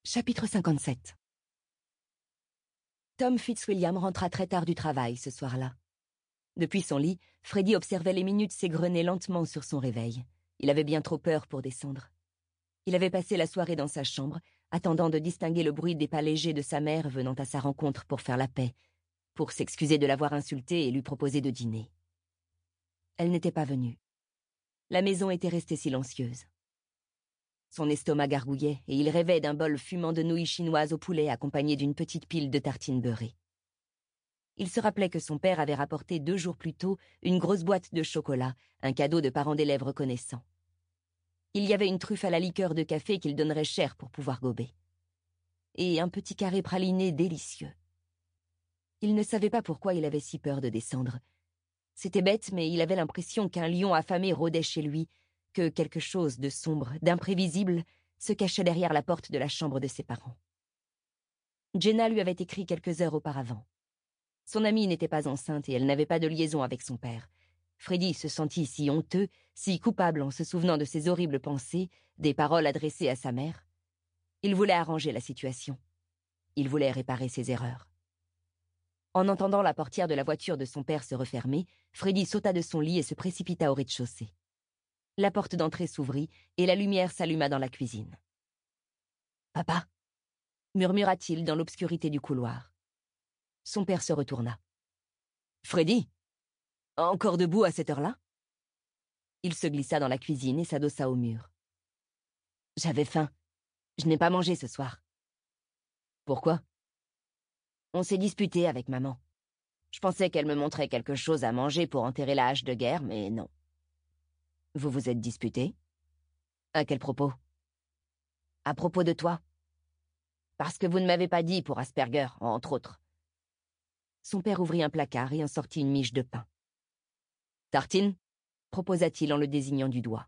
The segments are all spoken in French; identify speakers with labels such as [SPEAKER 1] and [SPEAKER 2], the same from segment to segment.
[SPEAKER 1] Chapitre 57. Tom Fitzwilliam rentra très tard du travail ce soir-là. Depuis son lit, Freddy observait les minutes s'égrener lentement sur son réveil. Il avait bien trop peur pour descendre. Il avait passé la soirée dans sa chambre, attendant de distinguer le bruit des pas légers de sa mère venant à sa rencontre pour faire la paix, pour s'excuser de l'avoir insulté et lui proposer de dîner. Elle n'était pas venue. La maison était restée silencieuse. Son estomac gargouillait et il rêvait d'un bol fumant de nouilles chinoises au poulet accompagné d'une petite pile de tartines beurrées. Il se rappelait que son père avait rapporté 2 jours plus tôt une grosse boîte de chocolat, un cadeau de parents d'élèves reconnaissants. Il y avait une truffe à la liqueur de café qu'il donnerait cher pour pouvoir gober. Et un petit carré praliné délicieux. Il ne savait pas pourquoi il avait si peur de descendre. C'était bête, mais il avait l'impression qu'un lion affamé rôdait chez lui, que quelque chose de sombre, d'imprévisible, se cachait derrière la porte de la chambre de ses parents. Jenna lui avait écrit quelques heures auparavant. Son amie n'était pas enceinte et elle n'avait pas de liaison avec son père. Freddy se sentit si honteux, si coupable en se souvenant de ses horribles pensées, des paroles adressées à sa mère. Il voulait arranger la situation. Il voulait réparer ses erreurs. En entendant la portière de la voiture de son père se refermer, Freddy sauta de son lit et se précipita au rez-de-chaussée. La porte d'entrée s'ouvrit et la lumière s'alluma dans la cuisine. « Papa » murmura-t-il dans l'obscurité du couloir. Son père se retourna. « Freddy ? Encore debout à cette heure-là » Il se glissa dans la cuisine et s'adossa au mur. « J'avais faim. Je n'ai pas mangé ce soir. »« Pourquoi ?» ?»« On s'est disputé avec maman. Je pensais qu'elle me montrait quelque chose à manger pour enterrer la hache de guerre, mais non. »« Vous vous êtes disputé ? À quel propos ? » ?»« À propos de toi. Parce que vous ne m'avez pas dit pour Asperger, entre autres. » Son père ouvrit un placard et en sortit une miche de pain. « Tartine ?» proposa-t-il en le désignant du doigt.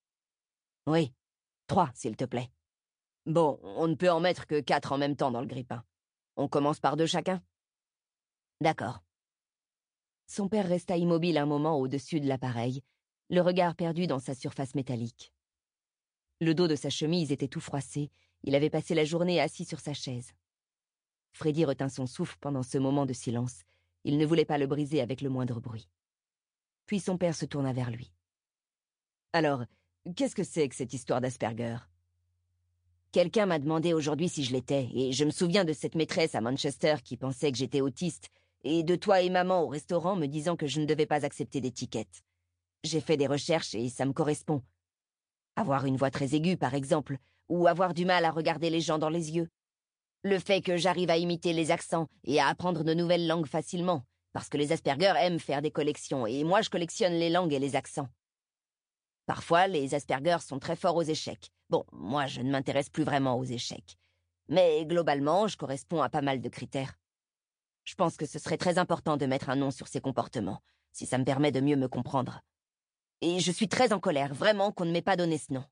[SPEAKER 1] « Oui, 3, s'il te plaît. Bon, on ne peut en mettre que 4 en même temps dans le grille-pain. On commence par 2 chacun ? D'accord. » Son père resta immobile un moment au-dessus de l'appareil, le regard perdu dans sa surface métallique. Le dos de sa chemise était tout froissé, il avait passé la journée assis sur sa chaise. Freddy retint son souffle pendant ce moment de silence. Il ne voulait pas le briser avec le moindre bruit. Puis son père se tourna vers lui. « Alors, qu'est-ce que c'est que cette histoire d'Asperger ? » Quelqu'un m'a demandé aujourd'hui si je l'étais, et je me souviens de cette maîtresse à Manchester qui pensait que j'étais autiste, et de toi et maman au restaurant me disant que je ne devais pas accepter d'étiquette. J'ai fait des recherches et ça me correspond. Avoir une voix très aiguë, par exemple, ou avoir du mal à regarder les gens dans les yeux. Le fait que j'arrive à imiter les accents et à apprendre de nouvelles langues facilement, parce que les Asperger aiment faire des collections, et moi je collectionne les langues et les accents. Parfois, les Asperger sont très forts aux échecs. Bon, moi je ne m'intéresse plus vraiment aux échecs. Mais globalement, je corresponds à pas mal de critères. Je pense que ce serait très important de mettre un nom sur ces comportements, si ça me permet de mieux me comprendre. Et je suis très en colère, vraiment, qu'on ne m'ait pas donné ce nom.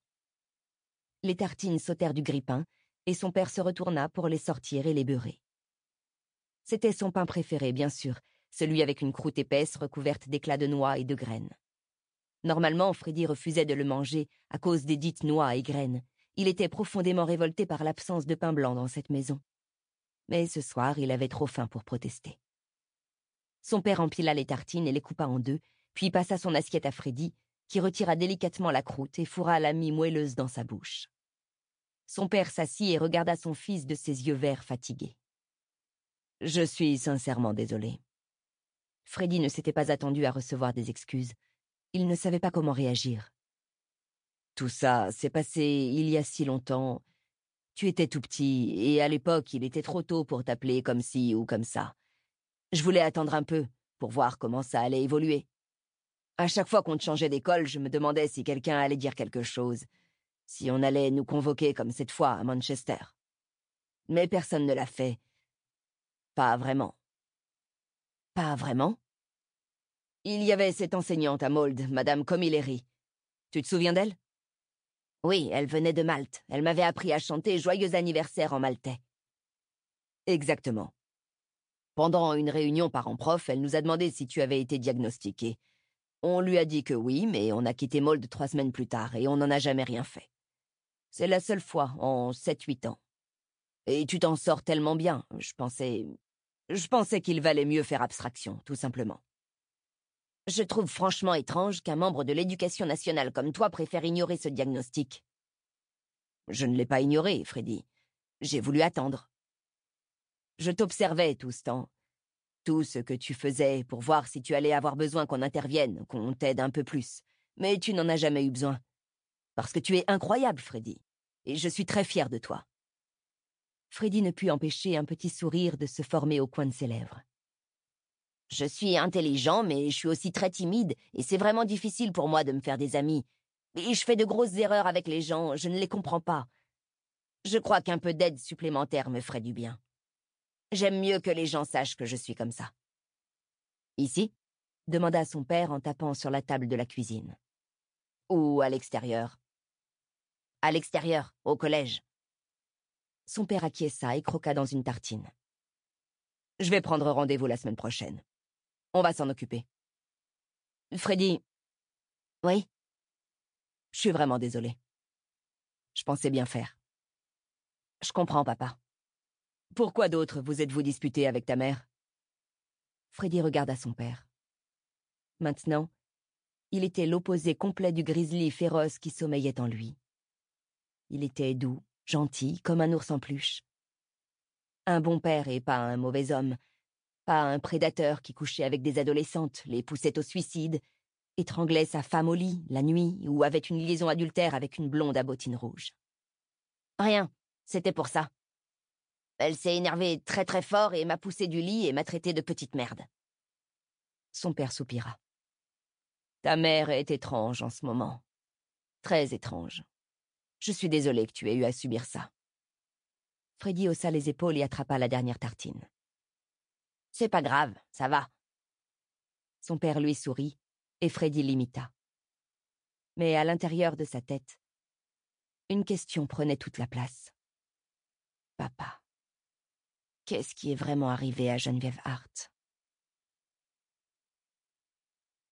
[SPEAKER 1] Les tartines sautèrent du grille-pain, et son père se retourna pour les sortir et les beurrer. C'était son pain préféré, bien sûr, celui avec une croûte épaisse recouverte d'éclats de noix et de graines. Normalement, Freddy refusait de le manger à cause des dites noix et graines. Il était profondément révolté par l'absence de pain blanc dans cette maison. Mais ce soir, il avait trop faim pour protester. Son père empila les tartines et les coupa en 2, puis passa son assiette à Freddy, qui retira délicatement la croûte et fourra la mie moelleuse dans sa bouche. Son père s'assit et regarda son fils de ses yeux verts fatigués. « Je suis sincèrement désolé. » Freddy ne s'était pas attendu à recevoir des excuses. Il ne savait pas comment réagir. « Tout ça s'est passé il y a si longtemps. Tu étais tout petit, et à l'époque, il était trop tôt pour t'appeler comme ci ou comme ça. Je voulais attendre un peu, pour voir comment ça allait évoluer. À chaque fois qu'on te changeait d'école, je me demandais si quelqu'un allait dire quelque chose, si on allait nous convoquer comme cette fois à Manchester. Mais personne ne l'a fait. Pas vraiment. » « Pas vraiment ? » « Il y avait cette enseignante à Mold, Madame Camilleri. Tu te souviens d'elle ? » ?»« Oui, elle venait de Malte. Elle m'avait appris à chanter Joyeux anniversaire en maltais. » »« Exactement. Pendant une réunion parents-prof, elle nous a demandé si tu avais été diagnostiqué. On lui a dit que oui, mais on a quitté Mold 3 semaines plus tard et on n'en a jamais rien fait. C'est la seule fois en 7-8 ans. Et tu t'en sors tellement bien, Je pensais qu'il valait mieux faire abstraction, tout simplement. Je trouve franchement étrange qu'un membre de l'Éducation nationale comme toi préfère ignorer ce diagnostic. Je ne l'ai pas ignoré, Freddy. J'ai voulu attendre. Je t'observais tout ce temps. Tout ce que tu faisais pour voir si tu allais avoir besoin qu'on intervienne, qu'on t'aide un peu plus. Mais tu n'en as jamais eu besoin. Parce que tu es incroyable, Freddy. Et je suis très fière de toi. Freddy ne put empêcher un petit sourire de se former au coin de ses lèvres. Je suis intelligent, mais je suis aussi très timide, et c'est vraiment difficile pour moi de me faire des amis. Et je fais de grosses erreurs avec les gens, je ne les comprends pas. Je crois qu'un peu d'aide supplémentaire me ferait du bien. J'aime mieux que les gens sachent que je suis comme ça. Ici ? Demanda son père en tapant sur la table de la cuisine. Ou à l'extérieur ? À l'extérieur, au collège. Son père acquiesça et croqua dans une tartine. Je vais prendre rendez-vous la semaine prochaine. On va s'en occuper. Freddy. Oui ? Je suis vraiment désolée. Je pensais bien faire. Je comprends, papa. Pourquoi d'autre vous êtes-vous disputé avec ta mère ? Freddy regarda son père. Maintenant, il était l'opposé complet du grizzly féroce qui sommeillait en lui. Il était doux, gentil, comme un ours en peluche. Un bon père et pas un mauvais homme. Pas un prédateur qui couchait avec des adolescentes, les poussait au suicide, étranglait sa femme au lit, la nuit, ou avait une liaison adultère avec une blonde à bottines rouges. Rien, c'était pour ça. Elle s'est énervée très très fort et m'a poussé du lit et m'a traité de petite merde. Son père soupira. Ta mère est étrange en ce moment. Très étrange. Je suis désolée que tu aies eu à subir ça. Freddy haussa les épaules et attrapa la dernière tartine. C'est pas grave, ça va. Son père lui sourit, et Freddy l'imita. Mais à l'intérieur de sa tête, une question prenait toute la place. Papa, qu'est-ce qui est vraiment arrivé à Geneviève Hart ?